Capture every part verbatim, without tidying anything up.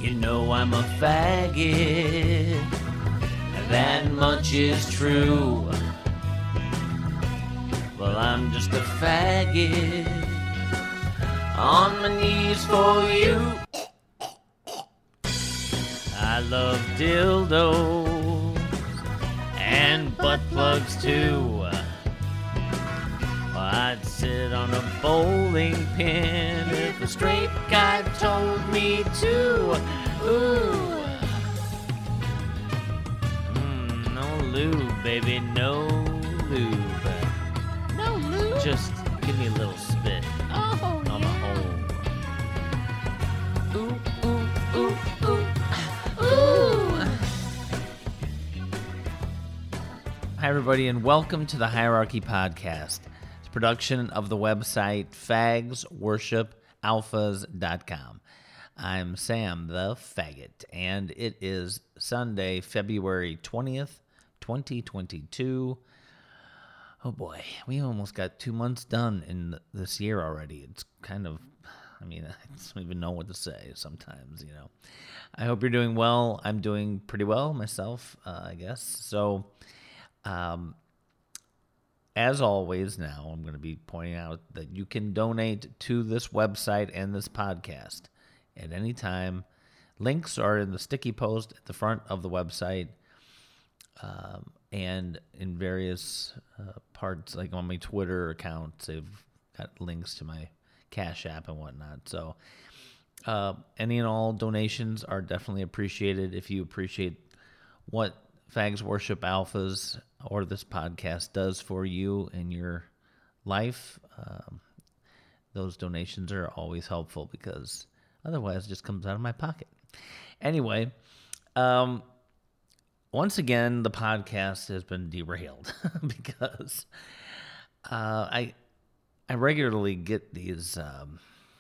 You know I'm a faggot, that much is true. Well, I'm just a faggot, on my knees for you. I love dildos and butt plugs too. I'd sit on a bowling pin if a straight guy told me to. Ooh. Mm, no lube, baby, no lube. No lube? Just give me a little spit Oh, on yeah. the hole. Ooh, ooh, ooh, ooh, ooh. Hi, everybody, and welcome to the Hierarchy Podcast. Production of the website fags worship alphas dot com. I'm Sam the Faggot, and it is Sunday, February twentieth, twenty twenty-two. Oh boy, we almost got two months done in this year already. It's kind of, I mean, I don't even know what to say sometimes, you know. I hope you're doing well. I'm doing pretty well myself, uh, I guess. So, um, as always, now I'm going to be pointing out that you can donate to this website and this podcast at any time. Links are in the sticky post at the front of the website um, and in various uh, parts, like on my Twitter account. They've got links to my Cash App and whatnot. So uh, any and all donations are definitely appreciated. If you appreciate what Fags Worship Alphas or this podcast does for you in your life, um, those donations are always helpful because otherwise it just comes out of my pocket. Anyway, um, once again, the podcast has been derailed because uh, I I regularly get these um,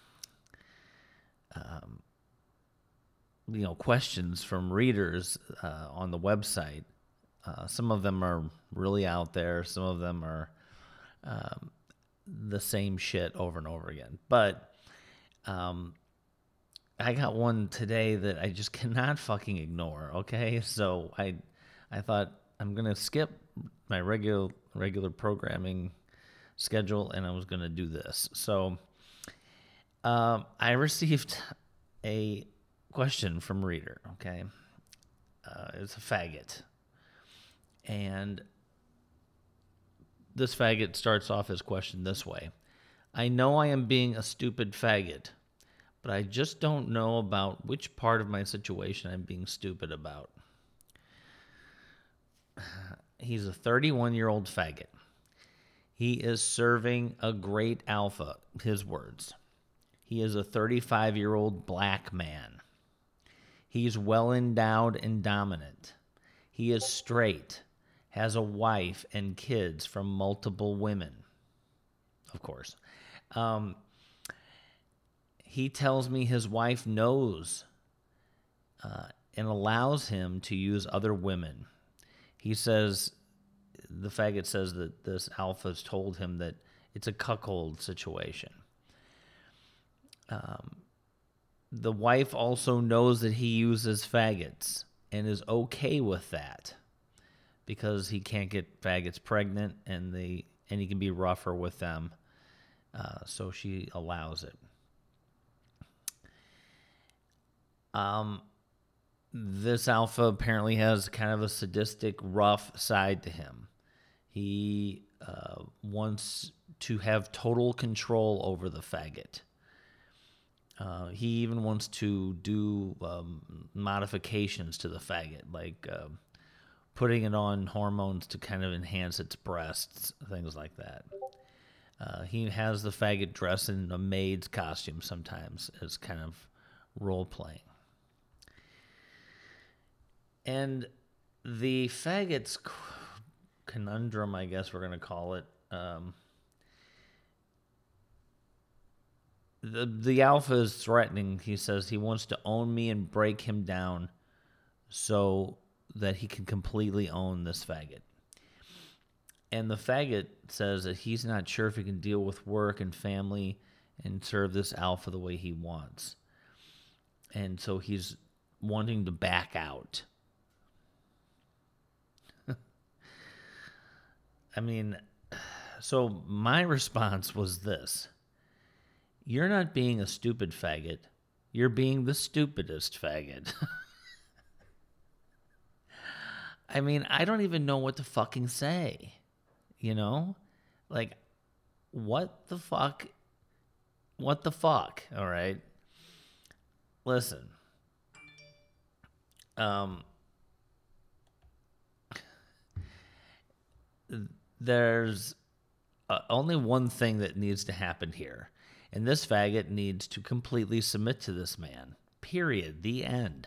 um, you know, questions from readers uh, on the website. Uh, some of them are really out there. Some of them are um, the same shit over and over again. But um, I got one today that I just cannot fucking ignore, okay? So I I thought I'm going to skip my regular regular programming schedule, and I was going to do this. So um, I received a question from reader, okay? Uh, it's a faggot. And this faggot starts off his question this way. I know I am being a stupid faggot, but I just don't know about which part of my situation I'm being stupid about. He's a thirty-one-year-old faggot. He is serving a great alpha, his words. He is a thirty-five-year-old black man. He's well endowed and dominant. He is straight, has a wife and kids from multiple women, of course. Um, he tells me his wife knows uh, and allows him to use other women. He says, the faggot says that this alpha's told him that it's a cuckold situation. Um, the wife also knows that he uses faggots and is okay with that because he can't get faggots pregnant and they and he can be rougher with them. Uh, so she allows it. Um, this alpha apparently has kind of a sadistic, rough side to him. He uh, wants to have total control over the faggot. Uh, he even wants to do um, modifications to the faggot, like uh, putting it on hormones to kind of enhance its breasts, things like that. Uh, he has the faggot dress in a maid's costume sometimes as kind of role-playing. And the faggot's conundrum, I guess we're going to call it, um, The the alpha is threatening. He says he wants to own me and break him down so that he can completely own this faggot. And the faggot says that he's not sure if he can deal with work and family and serve this alpha the way he wants. And so he's wanting to back out. I mean, so my response was this. You're not being a stupid faggot. You're being the stupidest faggot. I mean, I don't even know what to fucking say. You know? Like, what the fuck? What the fuck? All right? Listen. Um... There's uh, only one thing that needs to happen here. And this faggot needs to completely submit to this man. Period. The end.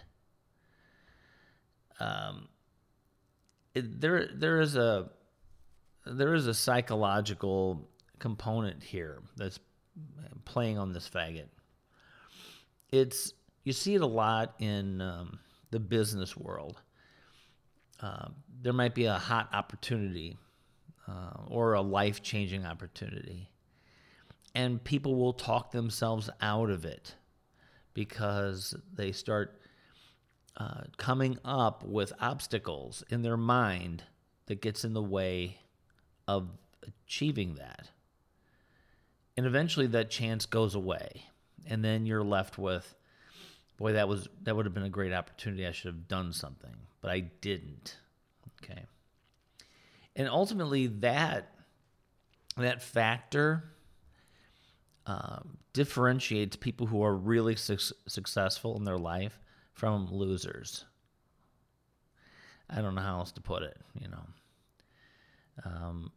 Um, it, there, there is a, there is a psychological component here that's playing on this faggot. It's, you see it a lot in um, the business world. Uh, there might be a hot opportunity uh, or a life-changing opportunity, and people will talk themselves out of it because they start uh, coming up with obstacles in their mind that gets in the way of achieving that. And eventually that chance goes away, and then you're left with, boy, that was that would have been a great opportunity. I should have done something, but I didn't. Okay. And ultimately, that that factor um, differentiates people who are really su- successful in their life from losers. I don't know how else to put it. You know, um,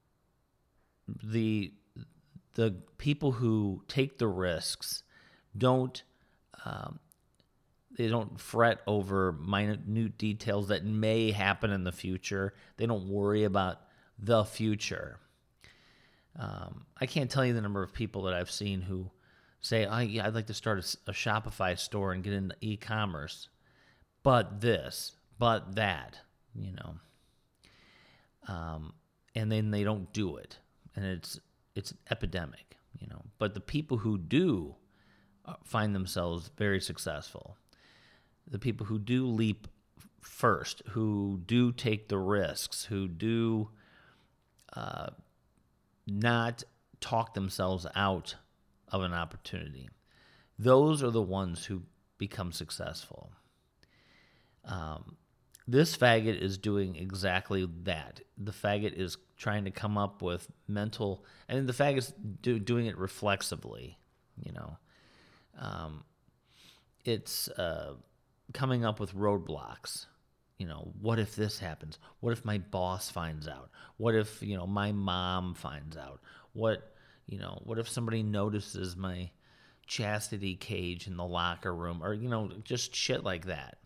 the the people who take the risks don't. Um, They don't fret over minute details that may happen in the future. They don't worry about the future. Um, I can't tell you the number of people that I've seen who say, oh, yeah, I'd like to start a, a Shopify store and get into e-commerce. But this, but that, you know. Um, and then they don't do it. And it's it's an epidemic, you know. But the people who do find themselves very successful, the people who do leap first, who do take the risks, who do uh, not talk themselves out of an opportunity, those are the ones who become successful. Um, this faggot is doing exactly that. The faggot is trying to come up with mental, and the faggot's do, doing it reflexively, you know. Um, it's... Uh, coming up with roadblocks. You know, what if this happens? What if my boss finds out? What if, you know, my mom finds out? What, you know, what if somebody notices my chastity cage in the locker room? Or, you know, just shit like that.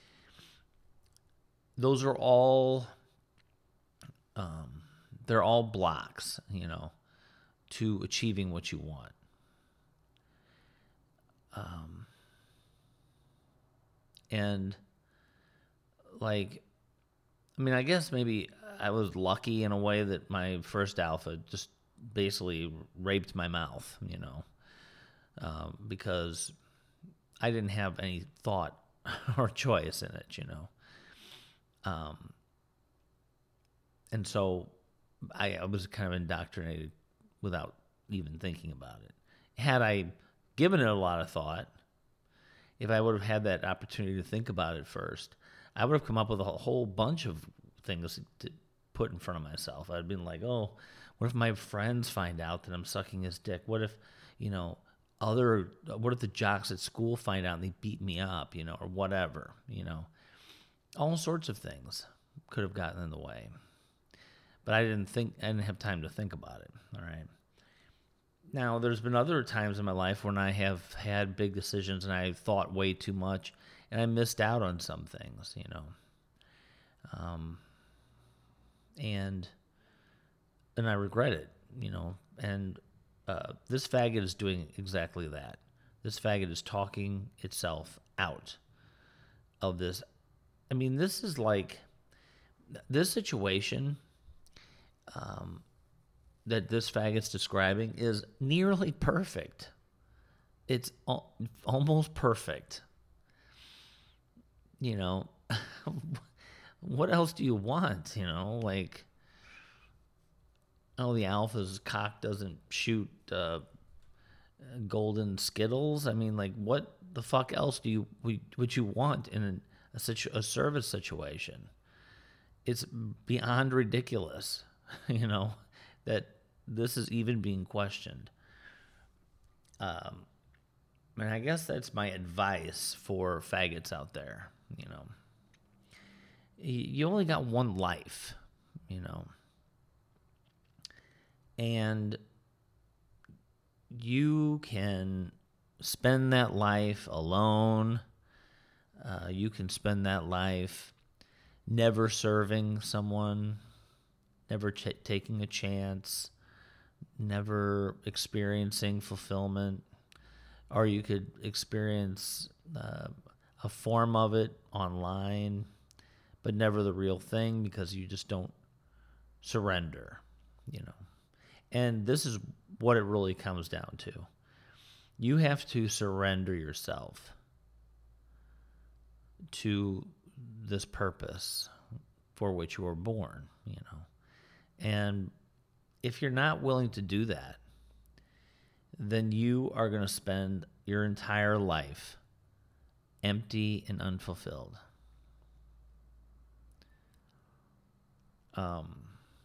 Those are all, um, they're all blocks, you know, to achieving what you want. Um, And, like, I mean, I guess maybe I was lucky in a way that my first alpha just basically raped my mouth, you know, um, because I didn't have any thought or choice in it, you know. Um, and so I, I was kind of indoctrinated without even thinking about it. Had I given it a lot of thought, if I would have had that opportunity to think about it first, I would have come up with a whole bunch of things to put in front of myself. I'd been like, oh, what if my friends find out that I'm sucking his dick? What if, you know, other, what if the jocks at school find out and they beat me up, you know, or whatever, you know? All sorts of things could have gotten in the way. But I didn't think, I didn't have time to think about it, all right? Now, there's been other times in my life when I have had big decisions and I thought way too much and I missed out on some things, you know. Um, and and I regret it, you know. And uh, this faggot is doing exactly that. This faggot is talking itself out of this. I mean, this is like, this situation, um, that this faggot's describing is nearly perfect. It's al- almost perfect. you know, what else do you want? You know, like, oh, the alpha's cock doesn't shoot uh, golden Skittles. I mean, like, what the fuck else do you would you want in a, situ- a service situation? It's beyond ridiculous, you know, that this is even being questioned. Um, and I guess that's my advice for faggots out there, you know. You only got one life, you know. And you can spend that life alone. Uh, you can spend that life never serving someone, never ch- taking a chance, never experiencing fulfillment. Or you could experience uh, a form of it online, but never the real thing because you just don't surrender, you know. And this is what it really comes down to. You have to surrender yourself to this purpose for which you were born, you know. And if you're not willing to do that, then you are going to spend your entire life empty and unfulfilled. Um,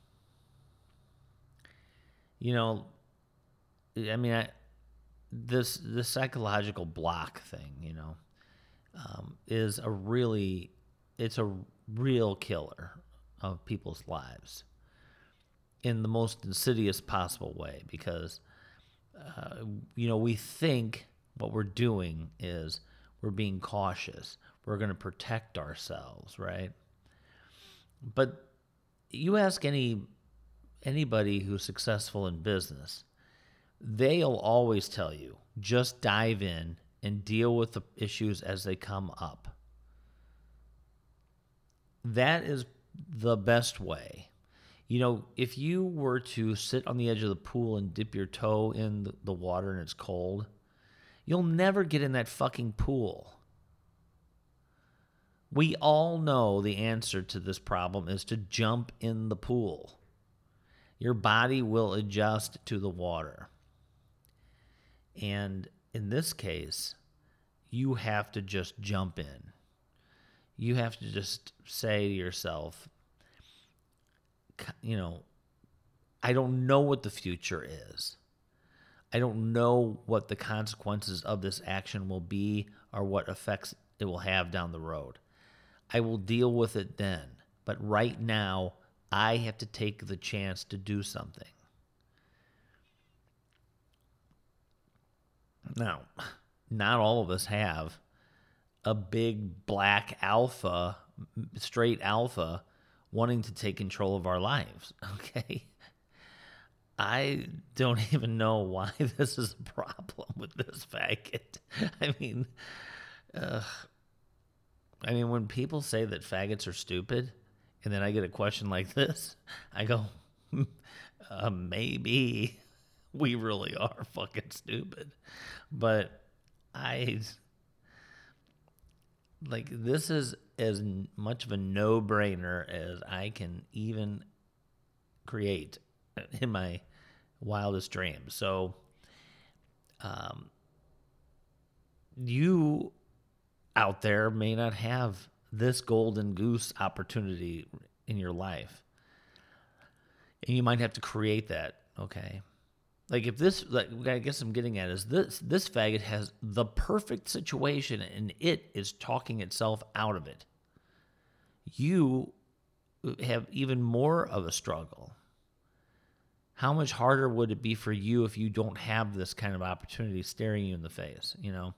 you know, I mean, I, this this psychological block thing, you know, um, is a really, it's a real killer of people's lives in the most insidious possible way because, uh, you know, we think what we're doing is we're being cautious. We're going to protect ourselves, right? But you ask any anybody who's successful in business, they'll always tell you, just dive in and deal with the issues as they come up. That is the best way. You know, if you were to sit on the edge of the pool and dip your toe in the water and it's cold, you'll never get in that fucking pool. We all know the answer to this problem is to jump in the pool. Your body will adjust to the water. And in this case, you have to just jump in. You have to just say to yourself, you know, I don't know what the future is. I don't know what the consequences of this action will be or what effects it will have down the road. I will deal with it then. But right now, I have to take the chance to do something. Now, not all of us have a big black alpha, straight alpha, wanting to take control of our lives, okay? I don't even know why this is a problem with this faggot. I mean, uh, I mean, when people say that faggots are stupid, and then I get a question like this, I go, uh, maybe we really are fucking stupid. But I, like, this is as much of a no-brainer as I can even create in my wildest dreams. So, um, you out there may not have this golden goose opportunity in your life. And you might have to create that, okay? Like if this, like I guess I'm getting at is this, this faggot has the perfect situation and it is talking itself out of it. You have even more of a struggle. How much harder would it be for you if you don't have this kind of opportunity staring you in the face, you know?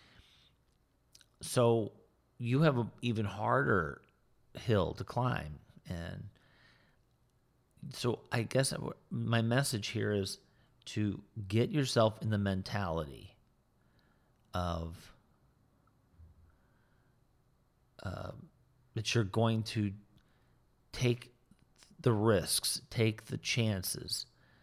So you have an even harder hill to climb. And so I guess my message here is to get yourself in the mentality of uh, that you're going to take the risks, take the chances.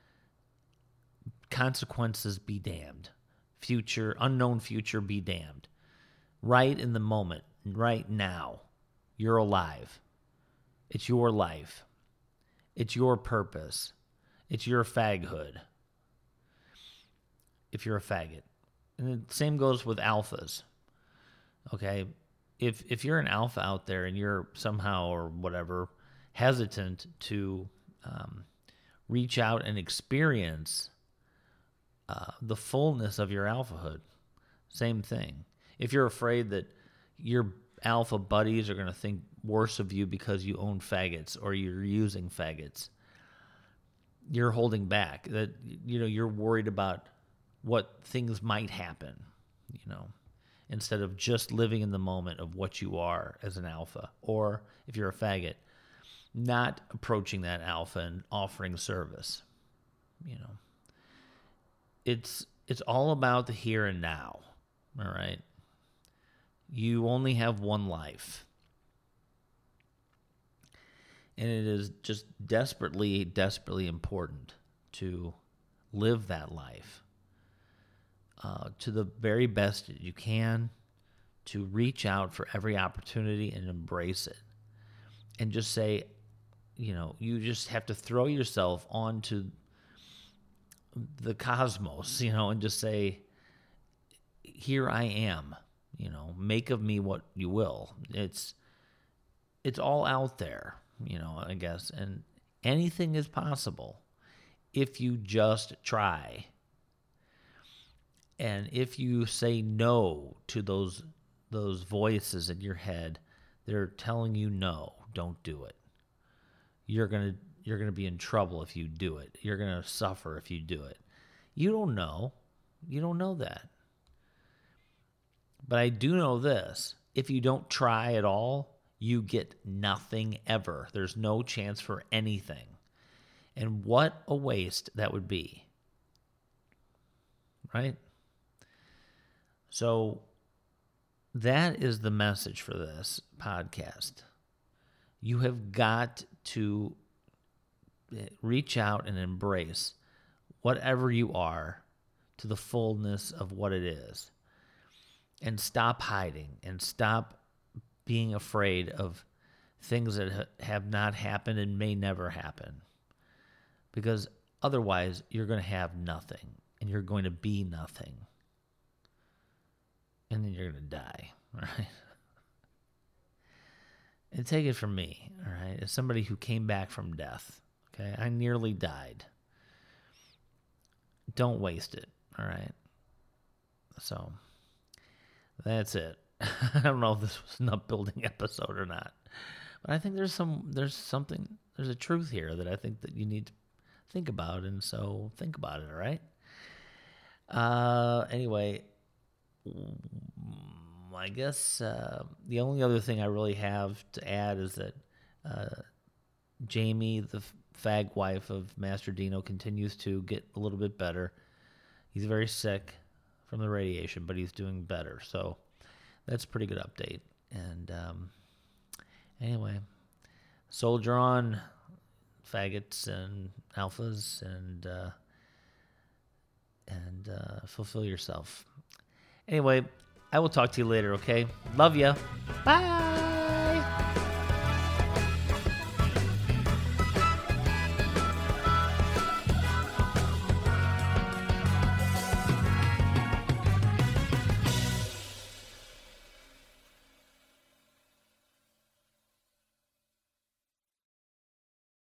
Consequences be damned. Future, unknown future be damned. Right in the moment, right now. You're alive. It's your life. It's your purpose. It's your faghood. If you're a faggot. And the same goes with alphas. Okay? If if you're an alpha out there and you're somehow or whatever hesitant to um, reach out and experience uh, the fullness of your alphahood, same thing. If you're afraid that your alpha buddies are going to think worse of you because you own faggots or you're using faggots, you're holding back. That, you know, you're worried about what things might happen, you know, instead of just living in the moment of what you are as an alpha. Or if you're a faggot, not approaching that alpha and offering service. You know, it's it's all about the here and now. All right. You only have one life. And it is just desperately, desperately important to live that life uh, to the very best that you can, to reach out for every opportunity and embrace it. And just say, you know, you just have to throw yourself onto the cosmos, you know, and just say, here I am, you know, make of me what you will. It's, it's all out there, you know, I guess, and anything is possible if you just try. And if you say no to those, those voices in your head, they're telling you no, don't do it. You're going to, you're going to be in trouble if you do it. You're going to suffer if you do it. You don't know. You don't know that. But I do know this. If you don't try at all, you get nothing ever. There's no chance for anything. And what a waste that would be. Right? So that is the message for this podcast. You have got to reach out and embrace whatever you are to the fullness of what it is. And stop hiding and stop being afraid of things that ha- have not happened and may never happen. Because otherwise, you're going to have nothing and you're going to be nothing. And then you're going to die, right? And take it from me, all right, as somebody who came back from death, okay? I nearly died. Don't waste it, all right? So that's it. I don't know if this was an upbuilding episode or not, but I think there's some, there's something, there's a truth here that I think that you need to think about, and so think about it, all right? Uh, anyway, I guess uh, the only other thing I really have to add is that uh, Jamie, the fag wife of Master Dino, continues to get a little bit better. He's very sick from the radiation, but he's doing better. So that's a pretty good update. And um, anyway, soldier on, faggots and alphas, and uh, and uh, fulfill yourself. Anyway, I will talk to you later, okay? Love ya. Bye.